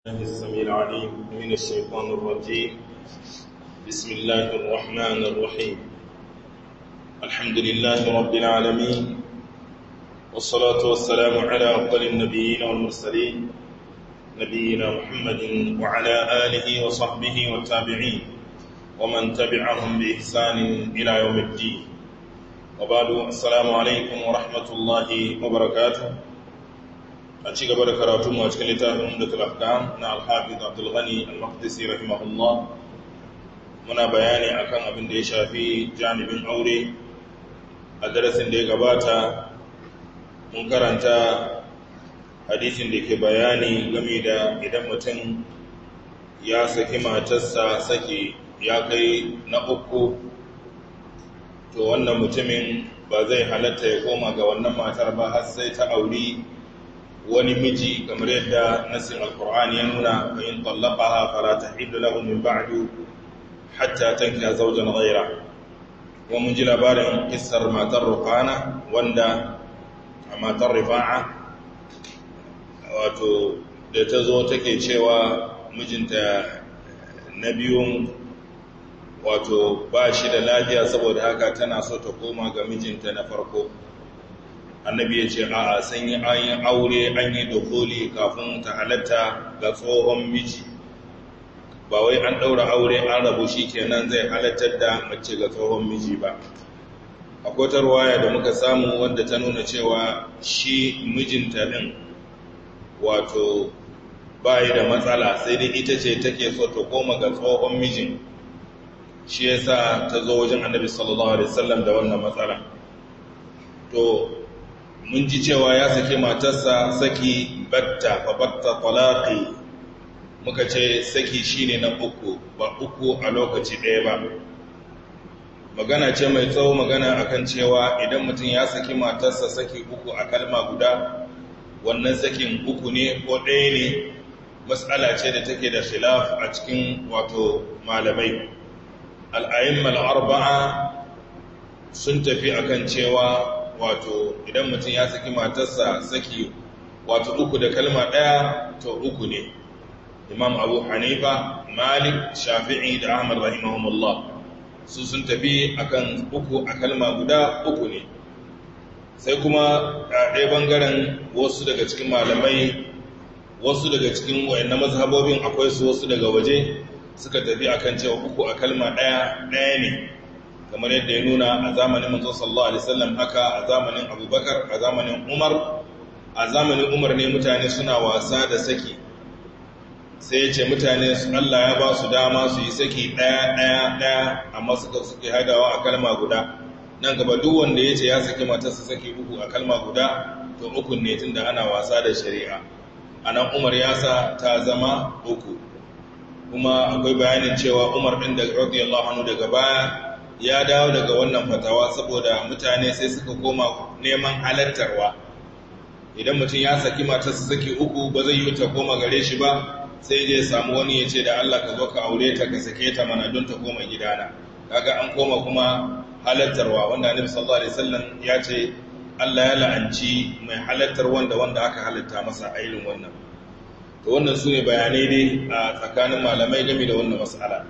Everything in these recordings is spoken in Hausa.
الله السميع العليم من الشيطان الرجيم. بسم الله الرحمن الرحيم. الحمد لله رب العالمين، والصلاة والسلام على أفضل النبيين والمرسلين نبينا محمد وعلى آله وصحبه والتابعين ومن تبعهم بإحسان إلى يوم الدين. وبعد، السلام عليكم ورحمة الله وبركاته. a ci gaba da karatunmu a cikin littafin Umdatul Ahkam na Al-Hafiz Abdul Ghani Al-Maqdisi rahimahullah, muna bayani akan abin da ya shafi janibin aure. A darasin da ya gabata mun karanta hadisin da ke bayani game da idan mutum ya saki matarsa saki ya kai na uku, to wannan mutumin ba zai halatta ya koma ga wannan matar ba har sai ta auri wani miji, kamar yadda nasin alkur'ani ya nuna, fa in tallaqaha fala tahillu lahu min ba'du hatta tankiha zawjan ghayra. Wa mun ji labarin kissar matar Ruqana, wanda matar Rifa'a wato da ta zo take cewa mijinta na biyun wato ba shi da lafiya, saboda haka tana so ta koma ga mijinta na farko. Annabi ya ce a'a, sun yi aure, an yi dukuli kafin ta halatta ga tsohon miji, ba wai an ɗaura aure an rabu shi kenan zai halattar da mace ga tsohon miji ba. Akwai ta ruwaya da muka samu wanda ta nuna cewa shi mijinta ɗin wato ba yi da matsala, sai dai ita ce take so ta koma ga tsohon mijin, shi yasa ta zo wajen Annabi sallallahu alaihi wasallam da wannan matsala. To mun ji cewa ya sake matarsa saki batta, fa batta talaqi. Muka ce saki shine na uku, ba uku a lokaci ɗaya ba. Magana ce mai tsawo, magana akan cewa idan mutum ya saki matarsa saki uku a kalma guda, wannan sakin uku ne ko ɗaya ne, mas'ala ce da take da khilaf a cikin wato malamai. Al-a'imma al-arba'a sun tafi akan cewa wato idan mutum ya saki matarsa saki wato uku da kalma ɗaya, to uku ne. Imam Abu Hanifa, Malik, Shafi'i da Ahmad rahimahumullah su sun tafi akan uku a kalma guda, uku ne. Sai kuma a ɗaya bangaren wasu daga cikin malamai, wasu daga cikin wayannan mazhabobin akwai su, wasu daga waje suka tafi akan cewa uku a kalma ɗaya ne, kamar yadda ya nuna a zamanin manzo sallallahu alaihi wasallam, haka a zamanin Abubakar, a zamanin Umar. A zamanin Umar ne mutane suna wasa da saki, sai ya ce mutane Allah ya ba su dama su yi saki ɗaya, amma suke hadawa a kalma guda. Nan gaba duk wanda ya ce ya saki matarsa saki uku a kalma guda, to uku ne, tunda ana wasa da shari'a. A nan Umar ya sa ta zama uku, kuma akwai bayanin cewa Umar ɗin da radiyallahu anhu daga baya ya dawo daga wannan fatawa, saboda mutane sai suka koma neman halattarwa. Idan mutum ya saki matarsa saki uku, ba zai yi ta koma gare shi ba, sai je samu wani ya ce da Allah ka zo ka aure ta, ka sake ta mana don ta koma gidana. Kaga an koma kuma halattarwa, wanda Annabi sallallahu alaihi wasallam ya ce Allah ya la'anci mai halattar wanda aka halatta masa a irin wannan. To wannan sune bayanai dai a tsakanin malamai game da wannan mas'ala.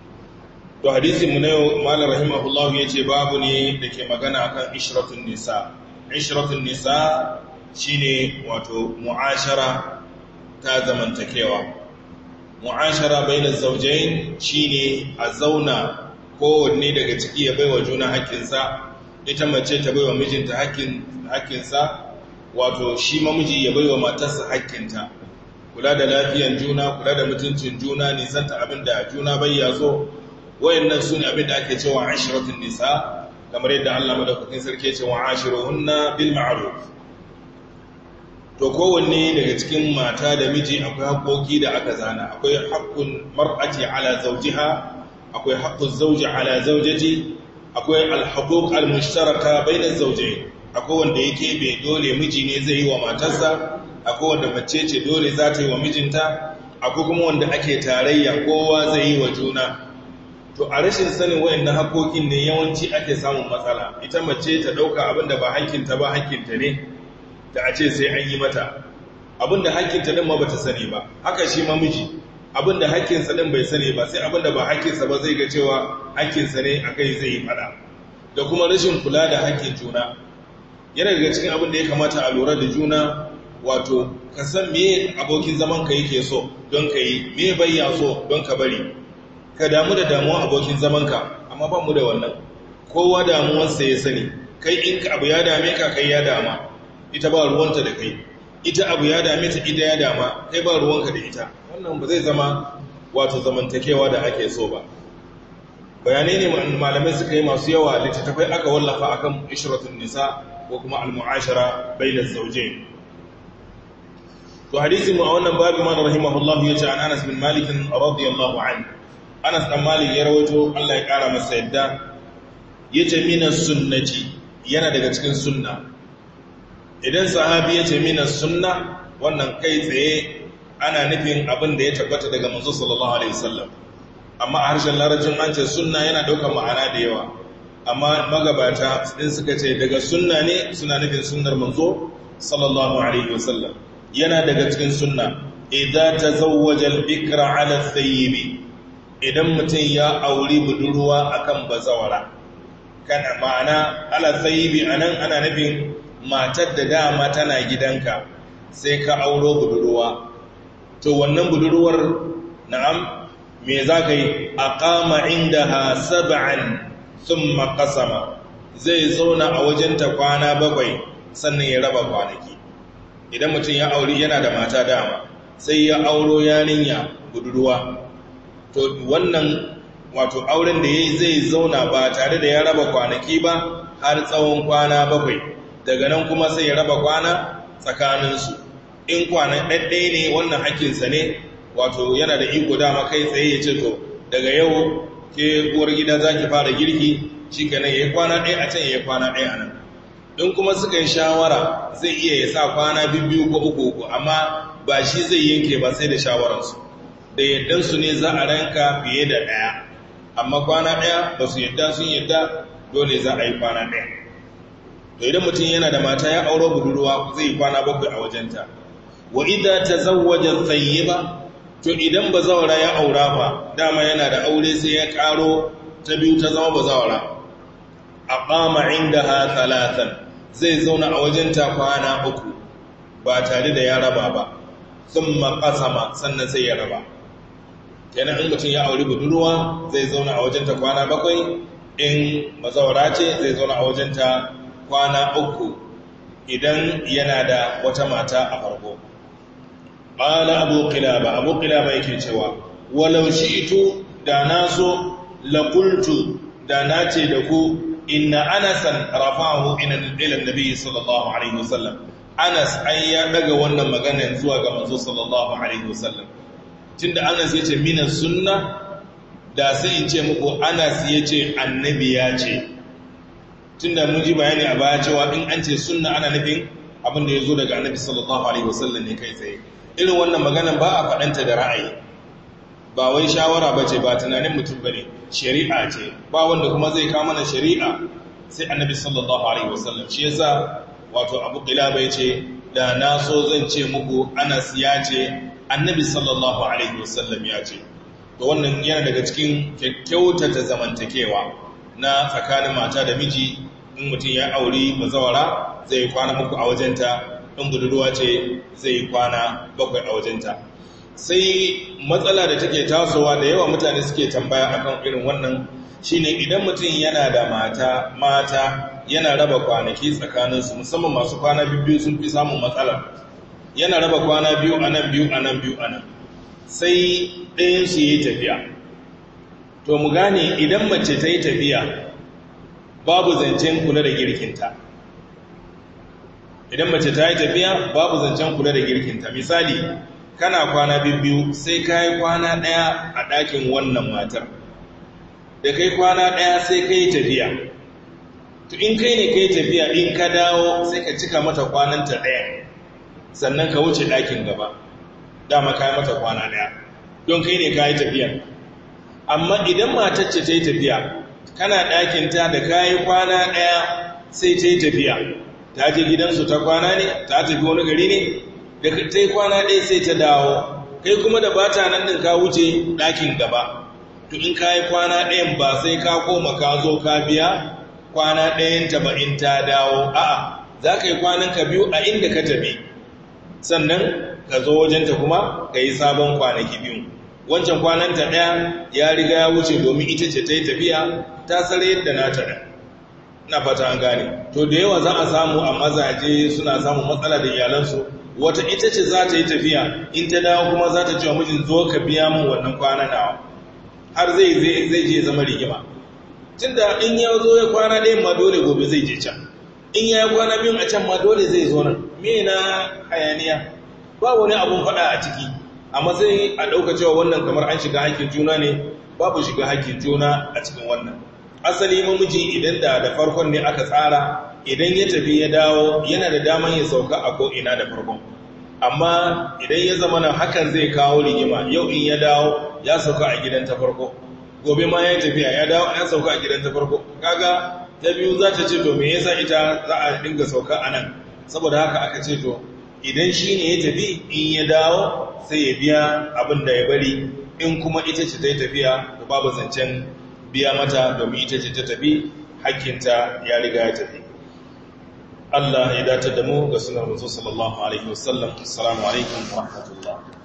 To hadisin mu na yau, malam rahimahullahu yace babu ne da ke magana akan ishratun nisa. Ishratun nisa shine wato mu'ashara ta zamantakewa. Mu'ashara bainaz zawjayn shine a zauna kowanne daga ciki ya baiwa juna haƙƙinsa, ita mace ta baiwa mijinta haƙƙinsa, wato shi mamiji ya baiwa matarsa haƙƙinta. Kula da lafiyan juna, kula da mutuncin juna, nisanta abinda juna bai yazo. Wayannan sune abin da ake cewa ashratun nisa, kamar yadda Allah madaukakin sarki ya ce wa ashiruhunna bil ma'ruf. To kowanne daga cikin mata da miji akwai haƙoƙi da aka zana. Akwai haqqul mar'ati ala zawjiha, akwai haqquz zawji ala zawjati, akwai al-huquq al-mushtaraka bainaz zawjayn. Akwai wanda yake bai dole miji ne zai yi wa matarsa, akwai wanda mace ce dole za ta yi wa mijinta, akwai kuma wanda ake tarayya kowa zai yi wa juna. To a rashin sanin wayannan haƙoƙin ne yawanci ake samun matsala. Ita mace ta ɗauka abinda ba hankinta ba hankinta ne, ta a ce sai an yi mata. abinda hakkinta din ma bata sani ba, haka shi ma miji abinda hakkinsa din bai sani ba, sai abinda ba hakkinsa ba zai ga cewa hakkinsa ne akai zai yi fada. Da kuma rashin kula da hakkin juna yana daga cikin abin da ya kamata a lura da juna, wato ka san me abokin zaman ka yake so don ka yi, me bayya so don ka bari. Ka damu da damuwa abokin zaman ka, amma ba mu da wannan. Kowa damuwarsa ya sani, kai in ka abu ya dame ka, kai ya dama, ita ba ruwanta da kai. Ita abu ya dame ta, ita ya dama, kai ba ruwanka da ita. Wannan ba zai zama wato zamantakewa da ake so ba. Bayanai ne malamai suka yi masu yawa, littattafai aka wallafa akan ishratun nisa ko kuma al-mu'ashara bainaz zawjayn. To hadisi mu a wannan babu man rahimahullahu yace an Anas bin Malik radiyallahu anhu. Anas dan Malik ya rawaito, Allah ya kara masa yadda, yace minas sunnati, yana daga cikin sunna. Idan sahabi yace minas sunna, wannan kai tsaye ana nufin abin da ya tabbata daga manzo sallallahu alaihi wasallam. Amma a harshen larabcin an ce sunna yana daukar ma'ana da yawa, amma magabata din suka ce daga sunna ne suna nufin sunnar manzo sallallahu alaihi wasallam. Yana daga cikin sunna idza tazawwaja al-bikra 'ala al-thayyib, idan mutum ya auri budurwa akan bazawara. Kana ma'ana ala thayyibi anan ana nufin matar da dama tana gidanka sai ka auro budurwa. To wannan budurwar, na'am, me za ka yi? Aqama indaha sab'an thumma qasama, zai zauna a wajenta kwana 7 sannan ya raba kwanaki. Idan mutum ya auri yana da mata dama sai ya auro yarinya budurwa, to wannan wato auren da yayi zai zauna ba tare da ya raba kwanaki ba har tsawon kwana 7. Daga nan kuma sai ya raba kwana tsakaninsu. In kwanan ɗaɗɗaya ne, wannan hakkinsa ne, wato yana da iko dama kai tsaye ya ce to daga yau ke uwar gida za ki fara girki, shi kenan ya yi kwana ɗaya a can, ya yi kwana ɗaya a nan. In kuma suka yi shawara zai iya ya sa kwana 2 ko 3, amma ba shi zai yanke ba sai da shawararsu. Da yaddansu ne za a ranka fiye da 1, amma kwana 1 ba su yadda, sun yadda dole za a yi kwana 1. To idan mutum yana da mata ya auro budurwa zai yi kwana 7 a wajenta. Wa idza tazawwaja thayyiba, to idan bazawara ya aura fa, dama yana da aure sai ya karo ta 2 ta zama bazawara, aqama indaha 3, zai zauna a wajenta kwana 3 ba tare da ya raba ba. Thumma qasama, sannan sai ya raba. Kenan in mutum ya auri budurwa zai zauna a wajenta kwana 7, in bazawara ce zai zauna a wajenta kwana 3 idan yana da wata mata a farko. Ƙala Abu Qilaba yake cewa, walau shi'tu, da na so, laƙultu, da na ce da ku, inna Anasan rafa'ahu ila Nabi sallallahu alaihi wasallam. Anas ai ya daga wannan maganar zuwa ga manzo sallallahu alaihi wasallam. Tunda Anas yace mina sunna, da sai in ce muku Anas yace annabi ya ce. Tunda mun ji bayani a baya cewa in an ce sunna ana nufin abin da ya zo daga annabi sallallahu alaihi wasallam ne kai tsaye. Irin wannan maganan ba a faɗanta da ra'ayi, ba wai shawara ba ce, ba tunanin mutum ba ne, shari'a ce, ba wanda kuma zai kama na shari'a sai annabi sallallahu alaihi wasallam. Shi yasa wato Abu Qilaba ya ce, da na so zan ce muku Anas ya ce, annabi sallallahu alaihi wasallam ya ce. To wannan yana daga cikin kyakkyautata zamantakewa na tsakanin mata da miji. In mutum ya auri bazawara zai kwana 3 a wajenta, in budurwa ce zai yi kwana 7 a wajenta. Sai matsala da take tasowa da yawa mutane suke tambaya akan irin wannan shine, idan mutum yana da mata yana raba kwanaki tsakaninsu, musamman masu kwana 2 sun fi samun matsala. Yana raba kwana 2 a nan 2 a nan 2 a nan, sai ɗayansu ya yi tafiya. To mu gane, idan mace ta yi tafiya babu zancen kula da girkinta. Idan mace ta yi tafiya babu zancen kula da girkinta. Misali, kana kwana 2 sai ka yi kwana 1 a ɗakin wannan matar, da kai kwana 1 sai ka yi tafiya. To in kai ne ka yi tafiya, in ka dawo sai ka cika mata kwananta 1, sannan ka wuce ɗakin gaba, dama ka yi mata kwana 1 don kai ne ka yi tafiya. Amma idan matar ce ta yi tafiya, kana ɗakinta da ka yi kwana 1 sai ta yi tafiya, ta je gidansu ta kwana ne, ta tafi wani gari ne, da ta yi kwana ɗaya sai ta dawo kai kuma da bata nan din ka wuce ɗakin gaba to in ka yi kwana ɗayan ba sai ka koma ka zo ka biya kwana ɗayan ta ba in ta dawo a'a za ka yi kwanan ka biyu a inda ka tafi sannan ka zo wajenta kuma ka yi sabon kwanaki biyu wancan kwananta ɗaya ya riga ya wuce domin ita ce ta yi tafiya ta sare yadda na ta ɗan na fata an gane to da yawa za a samu a mazaje suna samun matsala da iyalansu wata ita ce za ta yi tafiya in ta dawo kuma za ta ce wa mijin zo ka biya min wannan kwana nawa har zai je zama rigima tunda in ya zo ya kwana ɗaya ma dole gobe zai je can in ya yi kwana biyun a can ma dole zai zo nan me na hayaniya ba wani abun faɗa a ciki a matsayin a ɗauka cewa wannan kamar an shiga hakkin juna ne babu shiga hakkin juna a cikin wannan asali mamiji idan da farkon ne aka tsara idan ya tafi ya dawo yana da daman ya sauka a ko'ina da farkon amma idan ya zama nan hakan zai kawo rigima yau in ya dawo ya sauka a gidan ta farko gobe ma ya tafiya ya dawo ya sauka a gidan ta farko kaga ta biyu za ta ce to me yasa ita za a dinga sauka a nan saboda haka aka ce to idan shi ne ya tafi in ya dawo sai ya biya abin da ya bari in kuma ita ce ta yi tafiya da babu zancen biya mata domin ita ce ta tafi hakkinta ya riga ya tafi Allah ya dace da mu ga sunan Rasul sallallahu alaihi wasallam assalamu alaikum wa rahmatullah